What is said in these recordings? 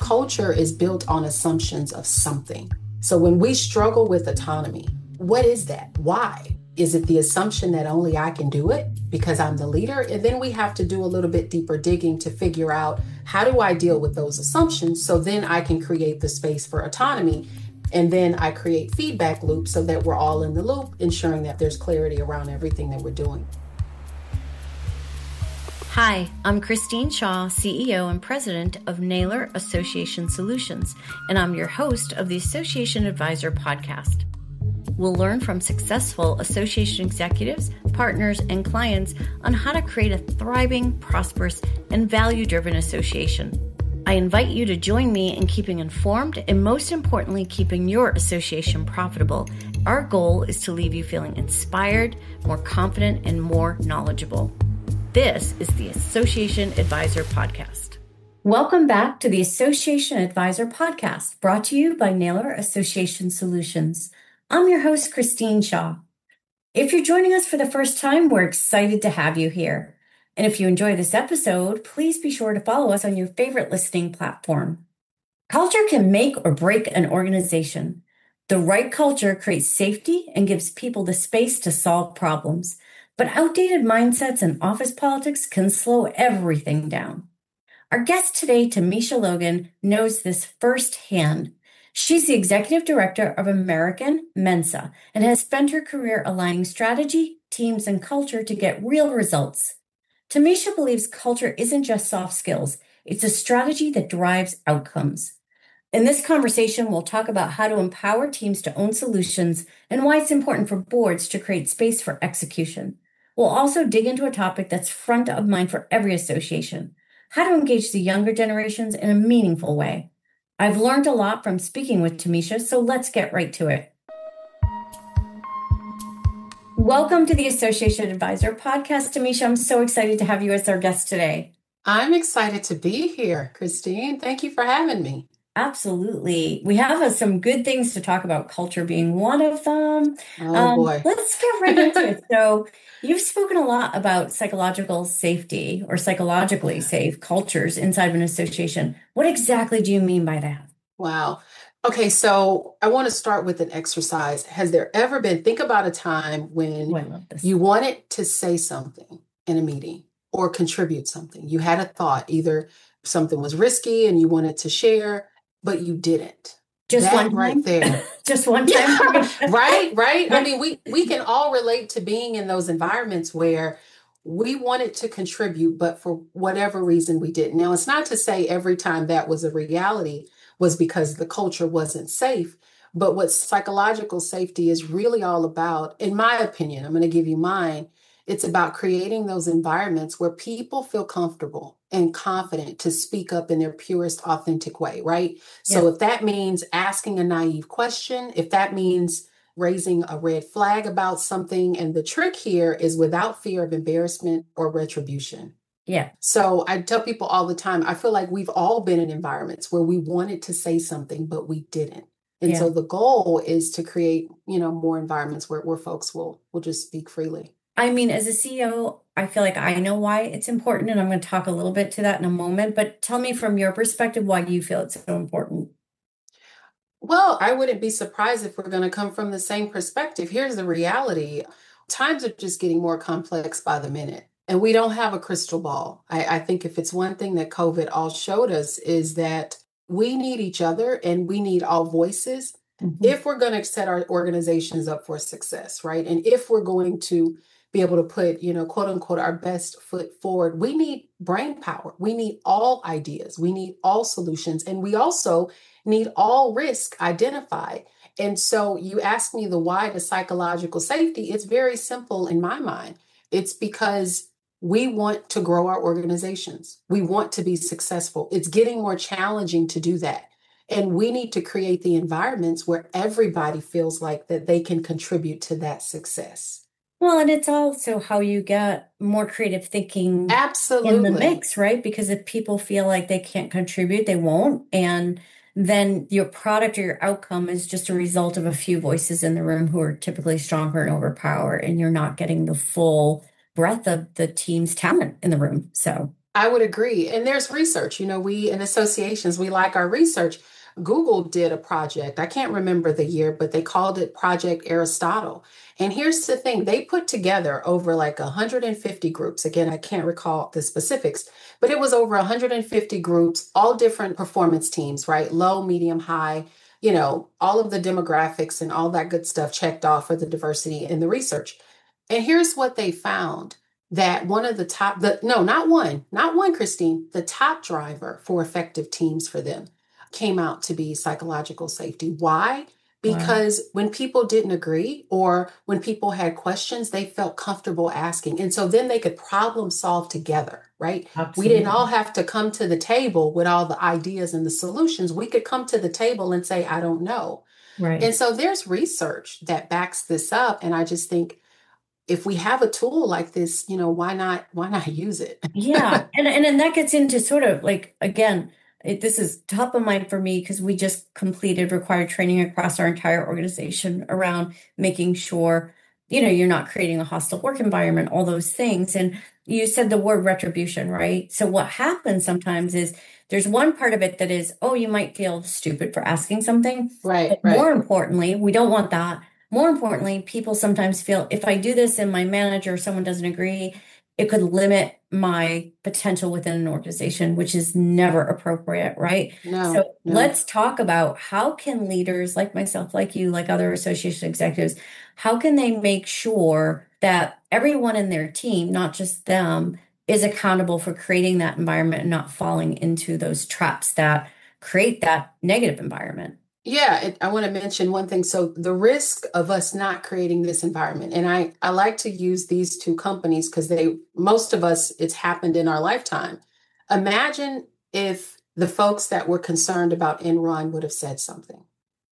culture is built on assumptions of something. So when we struggle with autonomy, what is that? Why? Is it the assumption that only I can do it because I'm the leader? And then we have to do a little bit deeper digging to figure out, how do I deal with those assumptions so then I can create the space for autonomy? And then I create feedback loops so that we're all in the loop, ensuring that there's clarity around everything that we're doing. Hi, I'm Christine Shaw, CEO and President of Naylor Association Solutions, and I'm your host of the Association Advisor podcast. We'll learn from successful association executives, partners, and clients on how to create a thriving, prosperous, and value-driven association. I invite you to join me in keeping informed and, most importantly, keeping your association profitable. Our goal is to leave you feeling inspired, more confident, and more knowledgeable. This is the Association Advisor Podcast. Welcome back to the Association Advisor Podcast, brought to you by Naylor Association Solutions. I'm your host, Christine Shaw. If you're joining us for the first time, we're excited to have you here. And if you enjoy this episode, please be sure to follow us on your favorite listening platform. Culture can make or break an organization. The right culture creates safety and gives people the space to solve problems. But outdated mindsets and office politics can slow everything down. Our guest today, Tamisha Logan, knows this firsthand. She's the executive director of American Mensa and has spent her career aligning strategy, teams, and culture to get real results. Tamisha believes culture isn't just soft skills, it's a strategy that drives outcomes. In this conversation, we'll talk about how to empower teams to own solutions and why it's important for boards to create space for execution. We'll also dig into a topic that's front of mind for every association: how to engage the younger generations in a meaningful way. I've learned a lot from speaking with Tamisha, so let's get right to it. Welcome to the Association Advisor Podcast, Tamisha. I'm so excited to have you as our guest today. I'm excited to be here, Christine. Thank you for having me. Absolutely. We have some good things to talk about, culture being one of them. Oh, boy. Let's get right into it. So you've spoken a lot about psychological safety or psychologically safe cultures inside of an association. What exactly do you mean by that? Wow. Okay, so I want to start with an exercise. Has there ever been, think about a time when you wanted to say something in a meeting or contribute something. You had a thought, either something was risky and you wanted to share, but you didn't. Just that one time? Right there. Just one time? Right. I mean, we can all relate to being in those environments where we wanted to contribute, but for whatever reason we didn't. Now, it's not to say every time that was a reality was because the culture wasn't safe, but what psychological safety is really all about, in my opinion, I'm going to give you mine, it's about creating those environments where people feel comfortable and confident to speak up in their purest, authentic way, right? So if that means asking a naive question, if that means raising a red flag about something, and the trick here is without fear of embarrassment or retribution. Yeah. So I tell people all the time, I feel like we've all been in environments where we wanted to say something, but we didn't. And so the goal is to create, more environments where folks will just speak freely. I mean, as a CEO, I feel like I know why it's important, and I'm going to talk a little bit to that in a moment, but tell me from your perspective, why do you feel it's so important? Well, I wouldn't be surprised if we're going to come from the same perspective. Here's the reality. Times are just getting more complex by the minute, and we don't have a crystal ball. I think if it's one thing that COVID all showed us is that we need each other and we need all voices if we're going to set our organizations up for success, right? And if we're going to be able to put, quote unquote, our best foot forward, we need brain power. We need all ideas. We need all solutions. And we also need all risk identified. And so you ask me the why to psychological safety. It's very simple in my mind. It's because we want to grow our organizations. We want to be successful. It's getting more challenging to do that. And we need to create the environments where everybody feels like that they can contribute to that success. Well, and it's also how you get more creative thinking Absolutely in the mix, right? Because if people feel like they can't contribute, they won't. And then your product or your outcome is just a result of a few voices in the room who are typically stronger and overpower, and you're not getting the full breadth of the team's talent in the room. So I would agree. And there's research. We in associations, we like our research. Google did a project. I can't remember the year, but they called it Project Aristotle. And here's the thing, they put together over like 150 groups. Again, I can't recall the specifics, but it was over 150 groups, all different performance teams, right? Low, medium, high, all of the demographics and all that good stuff checked off for the diversity in the research. And here's what they found, that one of the top, no, not one, Christine, the top driver for effective teams for them came out to be psychological safety. Why? Wow. Because when people didn't agree or when people had questions, they felt comfortable asking. And so then they could problem solve together, right? We didn't Absolutely. all have to come to the table with all the ideas and the solutions. We could come to the table and say, I don't know. Right. And so there's research that backs this up. And I just think if we have a tool like this, why not use it? Yeah. And that gets into sort of like, again, this is top of mind for me because we just completed required training across our entire organization around making sure, you're not creating a hostile work environment, all those things. And you said the word retribution, right? So what happens sometimes is there's one part of it that is, oh, you might feel stupid for asking something. Right, But more right. importantly, we don't want that. More importantly, people sometimes feel if I do this and my manager or someone doesn't agree, it could limit my potential within an organization, which is never appropriate, right? No, So no. let's talk about how can leaders like myself, like you, like other association executives, how can they make sure that everyone in their team, not just them, is accountable for creating that environment and not falling into those traps that create that negative environment? Yeah, I want to mention one thing. So the risk of us not creating this environment, and I like to use these two companies because most of us, it's happened in our lifetime. Imagine if the folks that were concerned about Enron would have said something.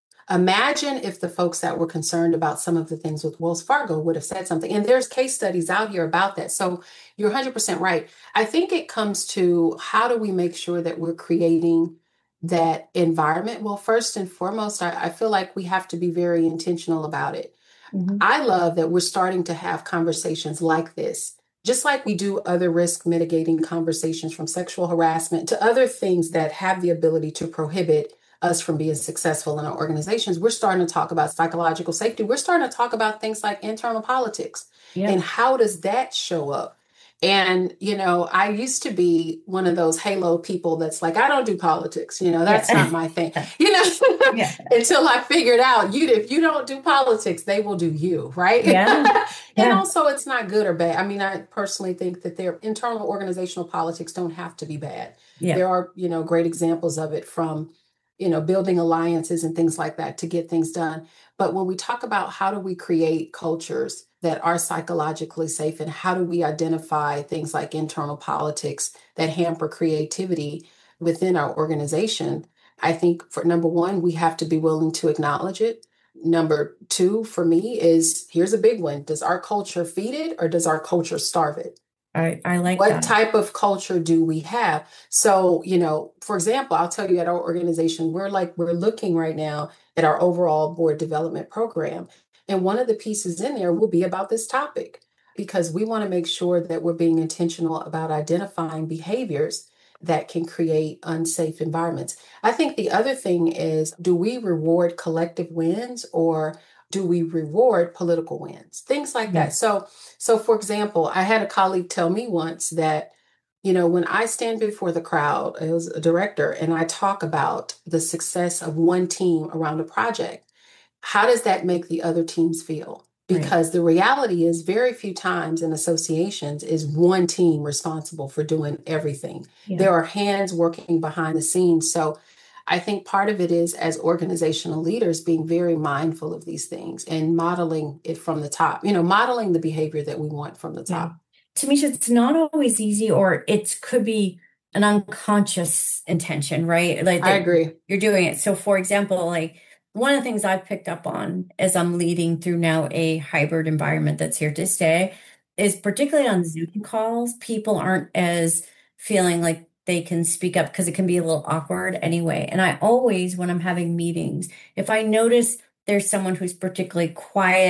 Imagine if the folks that were concerned about some of the things with Wells Fargo would have said something. And there's case studies out here about that. So you're 100% right. I think it comes to how do we make sure that we're creating that environment? Well, first and foremost, I feel like we have to be very intentional about it. Mhm. I love that we're starting to have conversations like this, just like we do other risk mitigating conversations, from sexual harassment to other things that have the ability to prohibit us from being successful in our organizations. We're starting to talk about psychological safety. We're starting to talk about things like internal politics and Yep. how does that show up? And, I used to be one of those halo people that's like, I don't do politics, that's not Yeah. my thing, you know, Yeah. until I figured out if you don't do politics, they will do you, right? Yeah. And Yeah. also, it's not good or bad. I mean, I personally think that their internal organizational politics don't have to be bad. Yeah. There are, great examples of it from, building alliances and things like that to get things done. But when we talk about how do we create cultures that are psychologically safe and how do we identify things like internal politics that hamper creativity within our organization, I think for number one, we have to be willing to acknowledge it. Number two, for me, is here's a big one. Does our culture feed it or does our culture starve it? I like What that. type of culture do we have? So, for example, I'll tell you at our organization, we're looking right now at our overall board development program. And one of the pieces in there will be about this topic because we want to make sure that we're being intentional about identifying behaviors that can create unsafe environments. I think the other thing is, do we reward collective wins or do we reward political wins? Things like Yeah. that. So, for example, I had a colleague tell me once that, when I stand before the crowd, it was a director, and I talk about the success of one team around a project, how does that make the other teams feel? Right. Because the reality is, very few times in associations is one team responsible for doing everything. Yeah. There are hands working behind the scenes. So I think part of it is, as organizational leaders, being very mindful of these things and modeling it from the top, modeling the behavior that we want from the Yeah. top. Tamisha, it's not always easy, or it could be an unconscious intention, right? Like I that agree. you're doing it. So, for example, like one of the things I've picked up on as I'm leading through now a hybrid environment that's here to stay is particularly on Zoom calls, people aren't as feeling like they can speak up because it can be a little awkward anyway. And I always, when I'm having meetings, if I notice there's someone who's particularly quiet,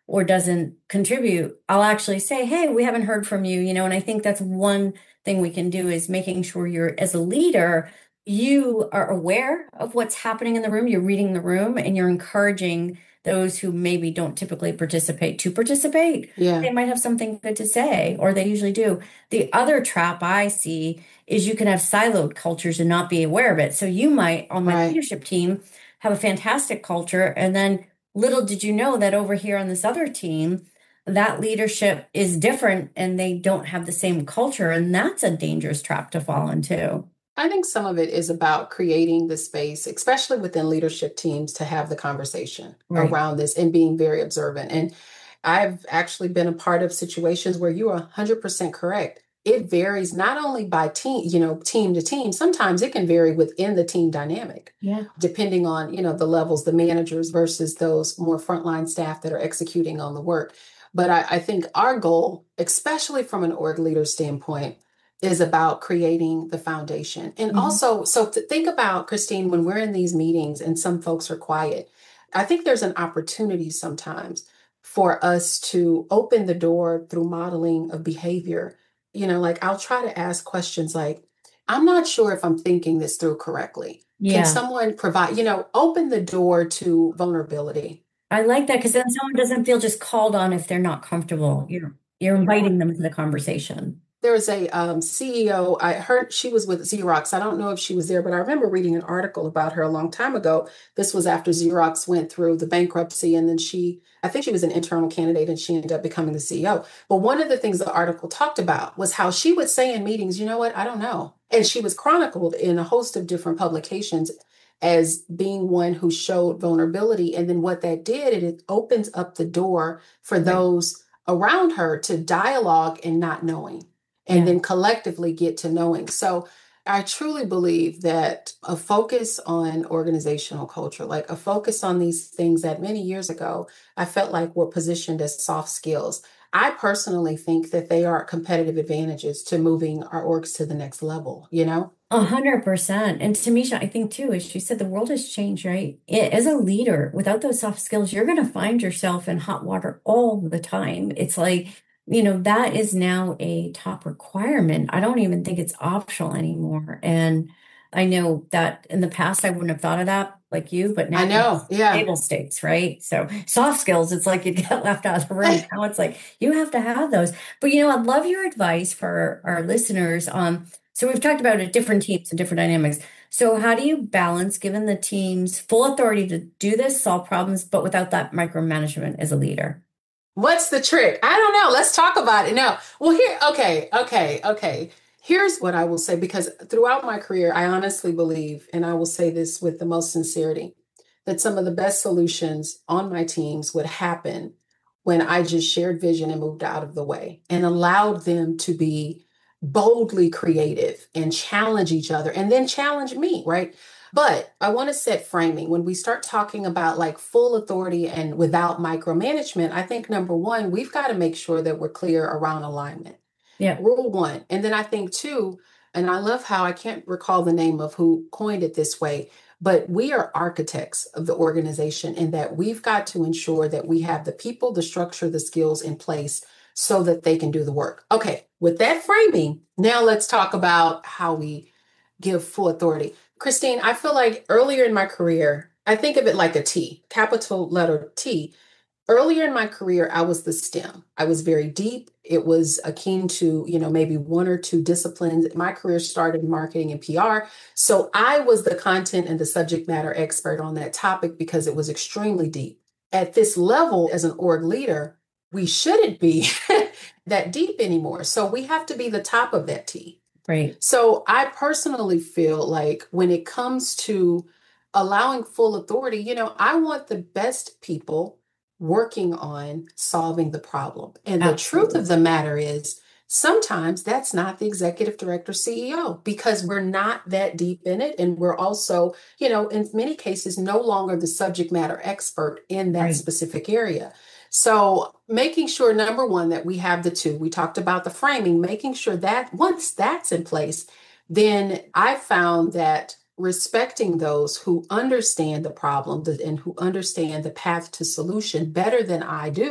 or doesn't contribute, I'll actually say, hey, we haven't heard from you, and I think that's one thing we can do is making sure you're, as a leader, you are aware of what's happening in the room, you're reading the room, and you're encouraging those who maybe don't typically participate to participate. Yeah. They might have something good to say, or they usually do. The other trap I see is you can have siloed cultures and not be aware of it. So you might, on my leadership team, have a fantastic culture, and then little did you know that over here on this other team, that leadership is different and they don't have the same culture. And that's a dangerous trap to fall into. I think some of it is about creating the space, especially within leadership teams, to have the conversation around this and being very observant. And I've actually been a part of situations where you are 100% correct. It varies not only by team, team to team. Sometimes it can vary within the team dynamic, depending on, the levels, the managers versus those more frontline staff that are executing on the work. But I think our goal, especially from an org leader standpoint, is about creating the foundation. And also, so to think about, Christine, when we're in these meetings and some folks are quiet, I think there's an opportunity sometimes for us to open the door through modeling of behavior. Like I'll try to ask questions like, I'm not sure if I'm thinking this through correctly. Can someone provide, open the door to vulnerability? I like that because then someone doesn't feel just called on if they're not comfortable. You're inviting them to the conversation. There was a CEO, I heard she was with Xerox. I don't know if she was there, but I remember reading an article about her a long time ago. This was after Xerox went through the bankruptcy, and then I think she was an internal candidate, and she ended up becoming the CEO. But one of the things the article talked about was how she would say in meetings, you know what, I don't know. And she was chronicled in a host of different publications as being one who showed vulnerability. And then what that did, it opens up the door for those around her to dialogue and not knowing. And then collectively get to knowing. So I truly believe that a focus on organizational culture, like a focus on these things that many years ago, I felt like were positioned as soft skills. I personally think that they are competitive advantages to moving our orgs to the next level, 100%. And Tamisha, I think too, as you said, the world has changed, right? As a leader, without those soft skills, you're going to find yourself in hot water all the time. It's like, that is now a top requirement. I don't even think it's optional anymore. And I know that in the past, I wouldn't have thought of that like you, but now I know, table stakes, right? So soft skills, it's like you get left out of the room. Now it's like you have to have those. But I'd love your advice for our listeners on. So we've talked about it, different teams and different dynamics. So how do you balance giving the teams full authority to do this, solve problems, but without that micromanagement as a leader? What's the trick? I don't know. Let's talk about it. No. Well, okay. Here's what I will say, because throughout my career, I honestly believe, and I will say this with the most sincerity, that some of the best solutions on my teams would happen when I just shared vision and moved out of the way and allowed them to be boldly creative and challenge each other and then challenge me, right? But I want to set framing. When we start talking about like full authority and without micromanagement, I think number one, we've got to make sure that we're clear around alignment. Yeah. Rule one. And then I think two, and I love how I can't recall the name of who coined it this way, but we are architects of the organization in that we've got to ensure that we have the people, the structure, the skills in place so that they can do the work. Okay, with that framing, now let's talk about how we give full authority. Christine, I feel like earlier in my career, I think of it like a T, capital letter T. Earlier in my career, I was the STEM. I was very deep. It was akin to, maybe one or two disciplines. My career started in marketing and PR. So I was the content and the subject matter expert on that topic because it was extremely deep. At this level, as an org leader, we shouldn't be that deep anymore. So we have to be the top of that T. Right. So I personally feel like when it comes to allowing full authority, I want the best people working on solving the problem. And the truth of the matter is sometimes that's not the executive director CEO because we're not that deep in it. And we're also, in many cases, no longer the subject matter expert in that specific area. So making sure, number one, that we have the two, we talked about the framing, making sure that once that's in place, then I found that respecting those who understand the problem and who understand the path to solution better than I do,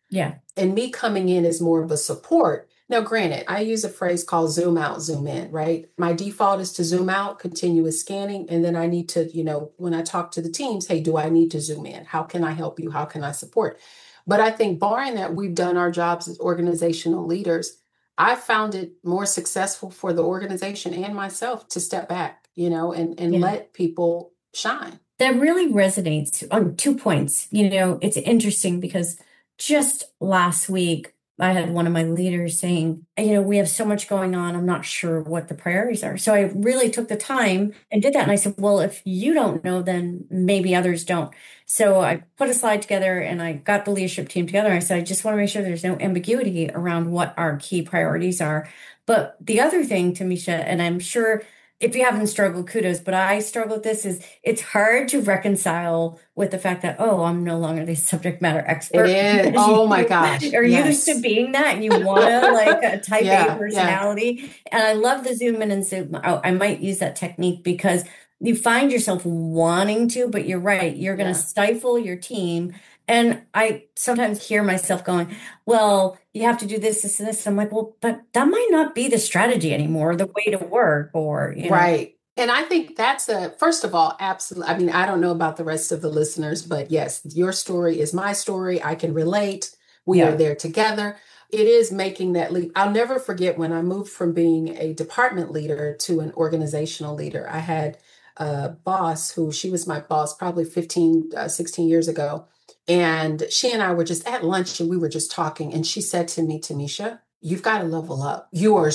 Yeah. And me coming in as more of a support. Now, granted, I use a phrase called zoom out, zoom in, right? My default is to zoom out, continuous scanning. And then I need to, when I talk to the teams, hey, do I need to zoom in? How can I help you? How can I support? But I think barring that, we've done our jobs as organizational leaders. I found it more successful for the organization and myself to step back, and Yeah. let people shine. That really resonates on 2 points. It's interesting because just last week, I had one of my leaders saying, we have so much going on. I'm not sure what the priorities are. So I really took the time and did that. And I said, well, if you don't know, then maybe others don't. So I put a slide together and I got the leadership team together. And I said, I just want to make sure there's no ambiguity around what our key priorities are. But the other thing, Tamisha, and I'm sure if you haven't struggled, kudos, but I struggle with this, is it's hard to reconcile with the fact that, oh, I'm no longer the subject matter It expert. is. Oh my gosh. Are used to Yes. being that and you want to like a type A Yeah. Yeah. personality. And I love the zoom in and zoom out. I might use that technique because you find yourself wanting to, but you're right. You're going to Yeah. stifle your team. And I sometimes hear myself going, well, you have to do this, this, and this. I'm like, well, but that might not be the strategy anymore, the way to work, or, Right. And I think first of all, absolutely. I mean, I don't know about the rest of the listeners, but yes, your story is my story. I can relate. We are Yeah. there together. It is making that leap. I'll never forget when I moved from being a department leader to an organizational leader. I had a boss she was my boss probably 15, 16 years ago. And she and I were just at lunch and we were just talking. And she said to me, Tamisha, you've got to level up. You are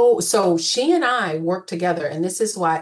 so she and I work together. And this is why,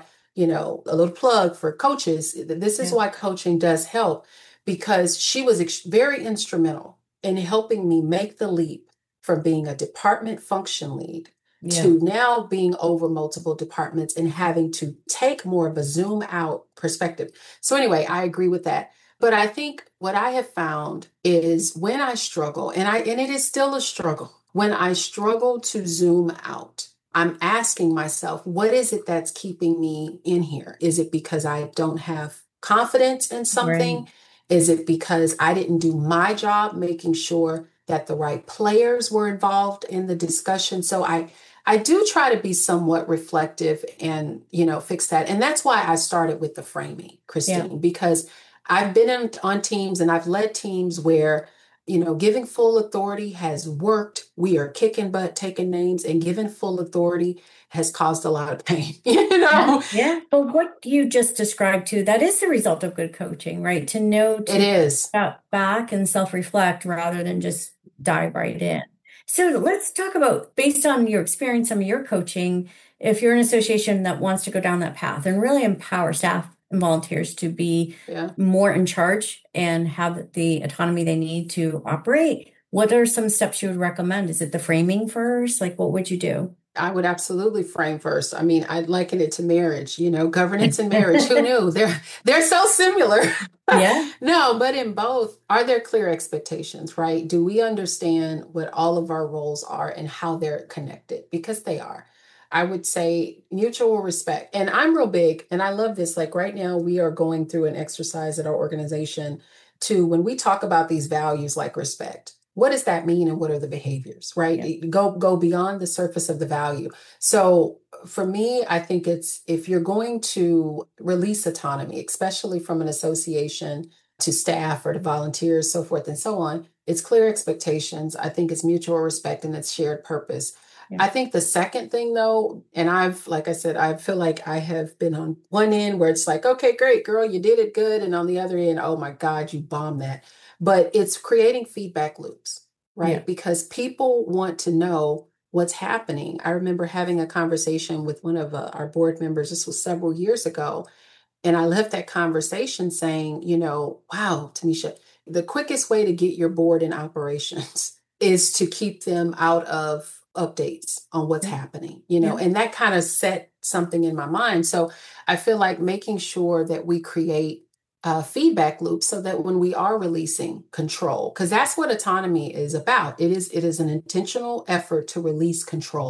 a little plug for coaches. This is Yeah. why coaching does help, because she was very instrumental in helping me make the leap from being a department function lead Yeah. to now being over multiple departments and having to take more of a zoom out perspective. So anyway, I agree with that. But I think what I have found is when I struggle, and it is still a struggle, when I struggle to zoom out, I'm asking myself, what is it that's keeping me in here? Is it because I don't have confidence in Right. something? Is it because I didn't do my job making sure that the right players were involved in the discussion? So I do try to be somewhat reflective and, fix that. And that's why I started with the framing, Christine, Yeah. because I've been on teams and I've led teams where, giving full authority has worked. We are kicking butt, taking names, and giving full authority has caused a lot of pain, Yeah. Yeah. But what you just described too, that is the result of good coaching, right? To know It to is. step back and self-reflect rather than just dive right in. So let's talk about, based on your experience, some of your coaching, if you're an association that wants to go down that path and really empower staff and volunteers to be Yeah. more in charge and have the autonomy they need to operate, what are some steps you would recommend? Is it the framing first? Like, what would you do? I would absolutely frame first. I mean, I'd liken it to marriage, governance and marriage. Who knew? They're so similar. Yeah. No, but in both, are there clear expectations, right? Do we understand what all of our roles are and how they're connected? Because they are. I would say mutual respect. And I'm real big, and I love this. Like right now, we are going through an exercise at our organization to when we talk about these values like respect. What does that mean and what are the behaviors, right? Yeah. Go beyond the surface of the value. So for me, I think it's if you're going to release autonomy, especially from an association to staff or to volunteers, so forth and so on, it's clear expectations. I think it's mutual respect and it's shared purpose. Yeah. I think the second thing though, and like I said, I feel like I have been on one end where it's like, okay, great, girl, you did it good. And on the other end, oh my God, you bombed that. But it's creating feedback loops, right? Yeah. Because people want to know what's happening. I remember having a conversation with one of our board members. This was several years ago. And I left that conversation saying, wow, Tamisha, the quickest way to get your board in operations is to keep them out of updates on what's Yeah. happening, Yeah. and that kind of set something in my mind. So I feel like making sure that we create feedback loop so that when we are releasing control, because that's what autonomy is about. It is an intentional effort to release control.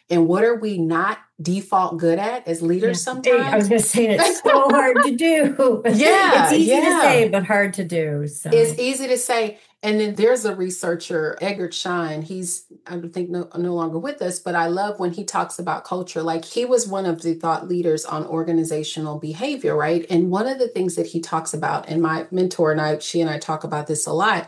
And what are we not default good at as Yeah. leaders Hey, I was sometimes? going to say it's so hard to do. It's Yeah, easy to say, yeah. but hard to do. It's So, easy to say. And then there's a researcher, Eggert Schein. He's, I don't think, no longer with us, but I love when he talks about culture. Like he was one of the thought leaders on organizational behavior, right? And one of the things that he talks about, and my mentor and she and I talk about this a lot,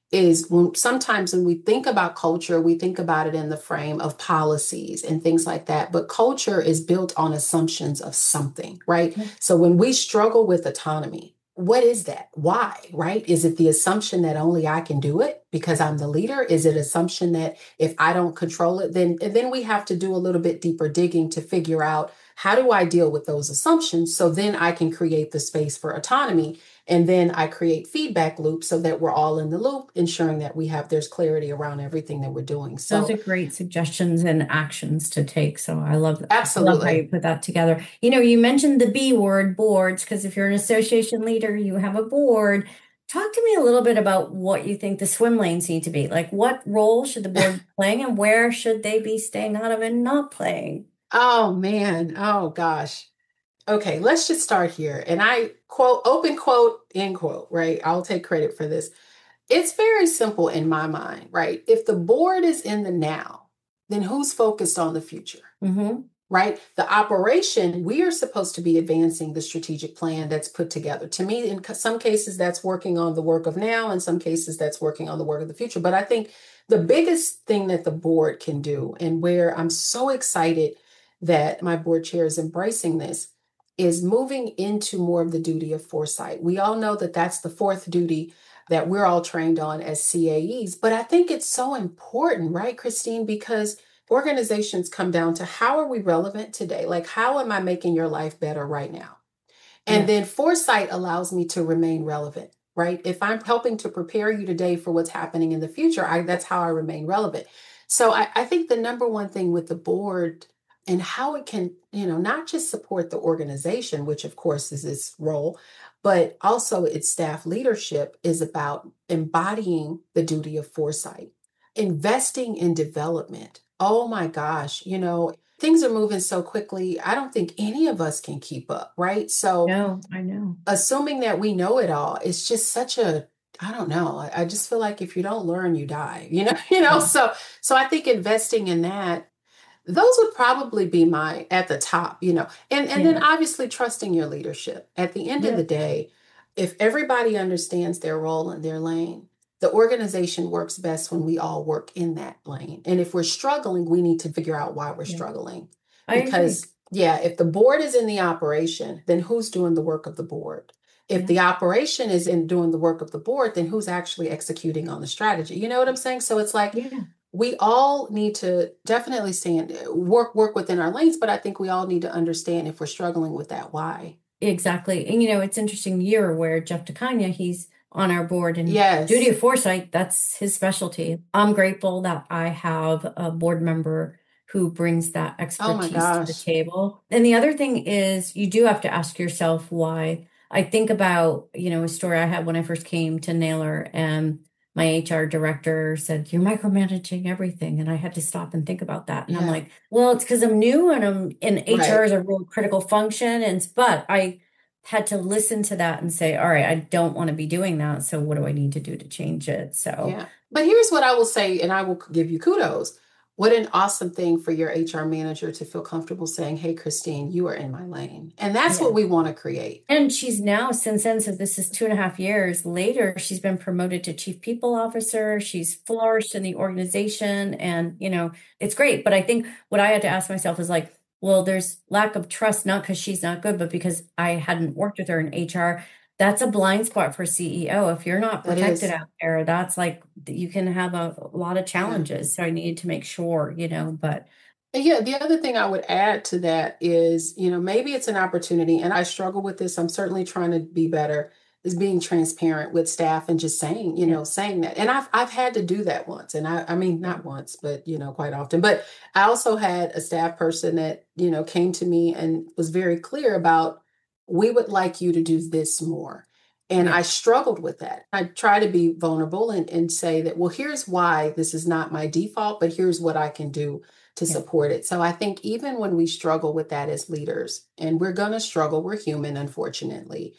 is sometimes when we think about culture, we think about it in the frame of policies and things like that. But culture is built on assumptions of something, right? yeah. So when we struggle with autonomy, what is that? Why, right? Is it the assumption that only I can do it because I'm the leader? Is it assumption that if I don't control it, then we have to do a little bit deeper digging to figure out how do I deal with those assumptions so then I can create the space for autonomy. And then I create feedback loops so that we're all in the loop, ensuring that there's clarity around everything that we're doing. Those So are great suggestions and actions to take. So I love how you absolutely. put that together. You mentioned the B word, boards, because if you're an association leader, you have a board. Talk to me a little bit about what you think the swim lanes need to be. Like, what role should the board be playing, and where should they be staying out of and not playing? Oh man. Oh gosh. Okay, let's just start here. And I quote, open quote, end quote, right? I'll take credit for this. It's very simple in my mind, right? If the board is in the now, then who's focused on the future? Mm-hmm. Right? The operation, we are supposed to be advancing the strategic plan that's put together. To me, in some cases, that's working on the work of now. In some cases, that's working on the work of the future. But I think the biggest thing that the board can do, and where I'm so excited that my board chair is embracing this, is moving into more of the duty of foresight. We all know that that's the fourth duty that we're all trained on as CAEs. But I think it's so important, right, Christine? Because organizations come down to how are we relevant today? Like, how am I making your life better right now? And Yeah. then foresight allows me to remain relevant, right? If I'm helping to prepare you today for what's happening in the future, that's how I remain relevant. So I think the number one thing with the board and how it can, not just support the organization, which of course is its role, but also its staff leadership is about embodying the duty of foresight, investing in development. Oh my gosh, things are moving so quickly. I don't think any of us can keep up, right? So No, I know. assuming that we know it all, it's just such a, I don't know. I just feel like if you don't learn, you die, Yeah. so I think investing in that, those would probably be my at the top, and then Yeah. obviously trusting your leadership. At the end of the Yep. day, if everybody understands their role and their lane, the organization works best when we all work in that lane. And if we're struggling, we need to figure out why we're Yeah. struggling. I agree. Because yeah, if the board is in the operation, then who's doing the work of the board? If Yeah. the operation is in doing the work of the board, then who's actually executing on the strategy? You know what I'm saying? So it's like Yeah. we all need to definitely work within our lanes, but I think we all need to understand if we're struggling with that why. Exactly. And it's interesting, you're aware Jeff DeCania, he's on our board, and duty Yes. of foresight, that's his specialty. I'm grateful that I have a board member who brings that Oh my expertise to the gosh. table. And the other thing is you do have to ask yourself why. I think about, a story I had when I first came to Naylor, and my HR director said, "You're micromanaging everything." And I had to stop and think about that. And I'm Yeah. like, well, it's because I'm new, and HR Right. is a real critical function. But I had to listen to that and say, all right, I don't want to be doing that. So what do I need to do to change it? So Yeah. But here's what I will say, and I will give you kudos. What an awesome thing for your HR manager to feel comfortable saying, "Hey, Christine, you are in my lane." And that's yeah. what we want to create. And she's now, since then, so this is 2.5 years later, she's been promoted to chief people officer. She's flourished in the organization, and, it's great. But I think what I had to ask myself is like, well, there's lack of trust, not because she's not good, but because I hadn't worked with her in HR. That's a blind spot for CEO. If you're not That protected is, out there, that's like, you can have a lot of yeah. challenges. So I needed to make sure, but And yeah, the other thing I would add to that is, maybe it's an opportunity, and I struggle with this. I'm certainly trying to be better, is being transparent with staff and just saying, yeah, saying that. And I've had to do that once. And I mean, not once, but quite often. But I also had a staff person that, came to me and was very clear about, we would like you to do this more. And yeah, I struggled with that. I try to be vulnerable and say that, well, here's why this is not my default, but here's what I can do to Yeah. support it. So I think even when we struggle with that as leaders, and we're going to struggle, we're human, unfortunately.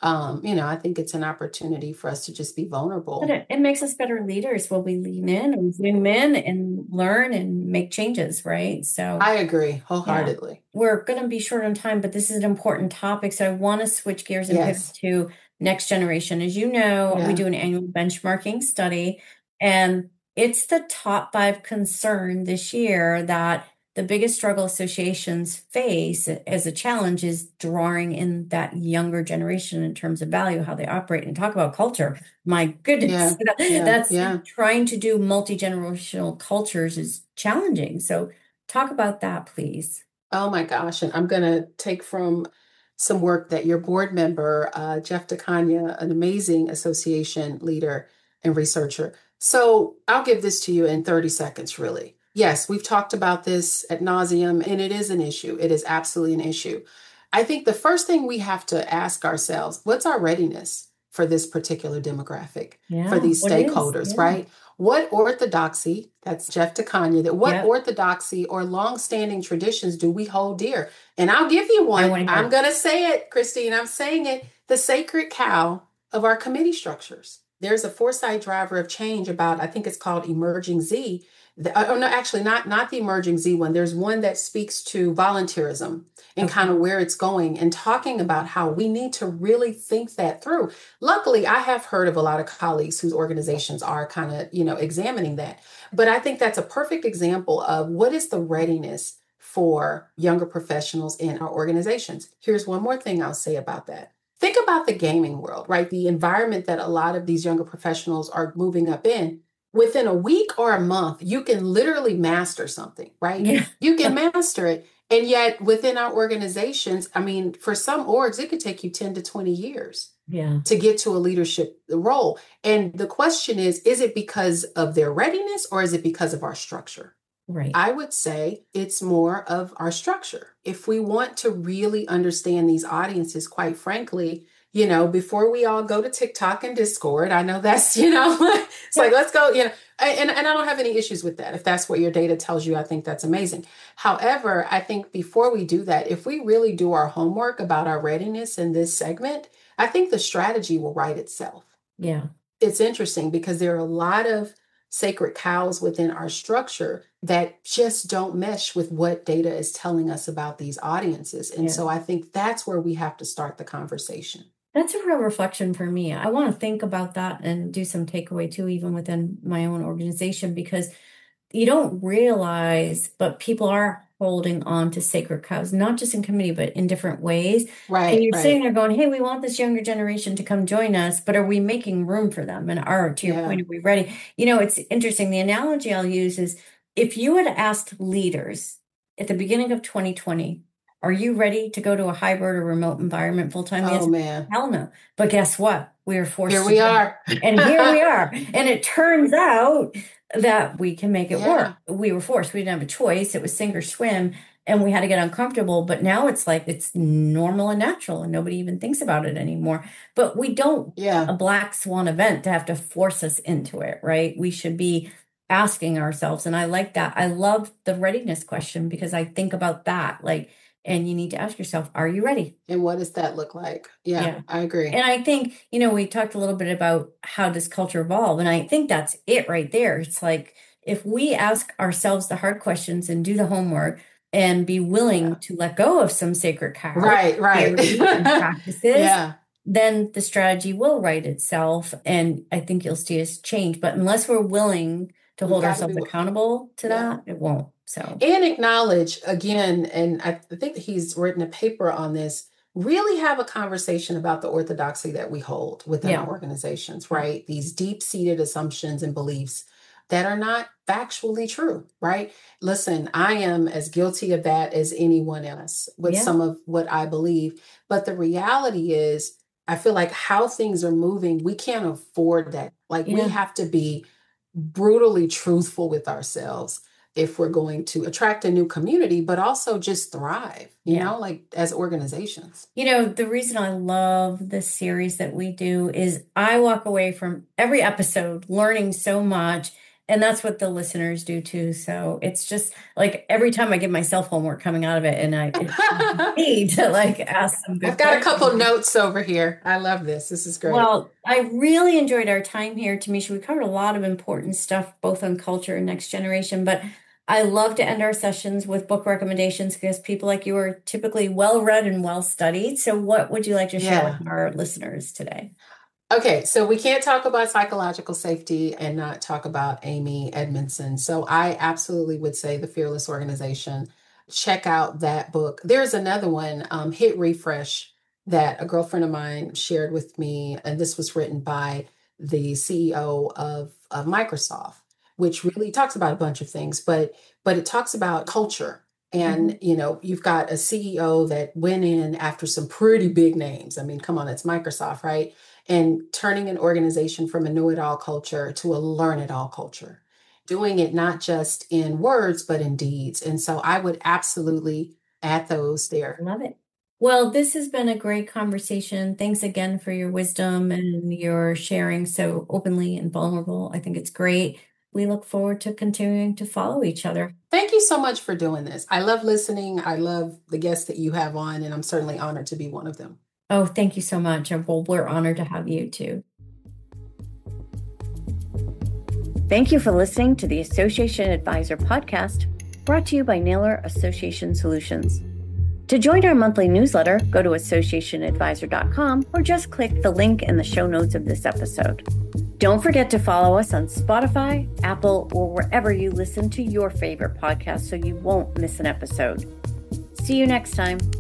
I think it's an opportunity for us to just be But vulnerable. it makes us better leaders when we lean in and zoom in and learn and make changes, right? So, I agree yeah, wholeheartedly. we're going to be short on time, but this is an important topic. So I want to switch gears and pivot Yes. to next generation. As you know, we Yeah. do an annual benchmarking study, and it's the top 5 concern this year that the biggest struggle associations face as a challenge is drawing in that younger generation in terms of value, how they operate, and talk about culture. My goodness, Yeah. Yeah. that's Yeah. trying to do multi-generational cultures is challenging. So talk about that, please. Oh my gosh. And I'm going to take from some work that your board member, Jeff DeCania, an amazing association leader and researcher. So I'll give this to you in 30 seconds, really. Yes, we've talked about this ad nauseum, and it is an issue. It is absolutely an issue. I think the first thing we have to ask ourselves, what's our readiness for this particular demographic, for Yeah, these what is? stakeholders, Yeah. right? What orthodoxy, that's Jeff DeCania, that what Yep. orthodoxy or longstanding traditions do we hold dear? And I'll give you I one. want to hear I'm it. going to say it, Christine. I'm saying it. The sacred cow of our committee structures. There's a foresight driver of change about, I think it's called Emerging Z. Oh, no, actually, not the Emerging Z one. There's one that speaks to volunteerism and kind Okay. of where it's going and talking about how we need to really think that through. Luckily, I have heard of a lot of colleagues whose organizations are kind of, examining that. But I think that's a perfect example of what is the readiness for younger professionals in our organizations. Here's one more thing I'll say about that. Think about the gaming world, right? The environment that a lot of these younger professionals are moving up in. Within a week or a month, you can literally master something, right? Yeah. You can master it. And yet, within our organizations, I mean, for some orgs, it could take you 10 to 20 years Yeah. to get to a leadership role. And the question is it because of their readiness or is it because of our structure? Right. I would say it's more of our structure. If we want to really understand these audiences, quite frankly, before we all go to TikTok and Discord, I know that's, it's like, let's go, and I don't have any issues with that. If that's what your data tells you, I think that's amazing. However, I think before we do that, if we really do our homework about our readiness in this segment, I think the strategy will write itself. Yeah. It's interesting because there are a lot of sacred cows within our structure that just don't mesh with what data is telling us about these audiences. And Yeah. so I think that's where we have to start the conversation. That's a real reflection for me. I want to think about that and do some takeaway too, even within my own organization, because you don't realize, but people are holding on to sacred cows, not just in committee, but in different ways. And Right, you're sitting right. there going, hey, we want this younger generation to come join us, but are we making room for them? And to your Yeah. point, are we ready? It's interesting. The analogy I'll use is if you had asked leaders at the beginning of 2020, are you ready to go to a hybrid or remote environment full time? The Oh, answer, man. hell no. But guess what? We are forced Here to we do it. are. And here we are. And it turns out that we can make it work. Yeah. We were forced. We didn't have a choice. It was sink or swim, and we had to get uncomfortable. But now it's like it's normal and natural, and nobody even thinks about it anymore. But we don't Yeah. a black swan event to have to force us into it, right? We should be asking ourselves. And I like that. I love the readiness question because I think about that. And you need to ask yourself, are you ready? And what does that look like? Yeah. I agree. And I think, we talked a little bit about how does culture evolve. And I think that's it right there. It's like, if we ask ourselves the hard questions and do the homework and be willing to let go of some sacred cows, Right. and practices, Yeah. then the strategy will write itself. And I think you'll see us change. But unless we're willing to We've hold got to ourselves be. accountable to Yeah. that, it won't. So, And acknowledge again, and I think that he's written a paper on this, really have a conversation about the orthodoxy that we hold within Yeah. our organizations, right? These deep-seated assumptions and beliefs that are not factually true, right? Listen, I am as guilty of that as anyone else with Yeah. some of what I believe. But the reality is, I feel like how things are moving, we can't afford that. Like we Yeah. have to be brutally truthful with ourselves if we're going to attract a new community, but also just thrive, Yeah. like as organizations. The reason I love this series that we do is I walk away from every episode learning so much And that's what the listeners do too. So it's just like every time I give myself homework coming out of it, and I need to like ask some good I've got a couple questions. notes over here. I love this. This is great. Well, I really enjoyed our time here, Tamisha. We covered a lot of important stuff, both on culture and next generation, but I love to end our sessions with book recommendations because people like you are typically well-read and well-studied. So what would you like to share with our listeners today? Okay, so we can't talk about psychological safety and not talk about Amy Edmondson. So I absolutely would say The Fearless Organization. Check out that book. There's another one, Hit Refresh, that a girlfriend of mine shared with me, and this was written by the CEO of Microsoft, which really talks about a bunch of things, but it talks about culture. And you've got a CEO that went in after some pretty big names. I mean, come on, it's Microsoft, right? And turning an organization from a know-it-all culture to a learn-it-all culture, doing it not just in words, but in deeds. And so I would absolutely add those there. Love it. Well, this has been a great conversation. Thanks again for your wisdom and your sharing so openly and vulnerable. I think it's great. We look forward to continuing to follow each other. Thank you so much for doing this. I love listening. I love the guests that you have on, and I'm certainly honored to be one of them. Oh, thank you so much. Well, we're honored to have you too. Thank you for listening to the Association Advisor podcast, brought to you by Naylor Association Solutions. To join our monthly newsletter, go to associationadvisor.com or just click the link in the show notes of this episode. Don't forget to follow us on Spotify, Apple, or wherever you listen to your favorite podcast so you won't miss an episode. See you next time.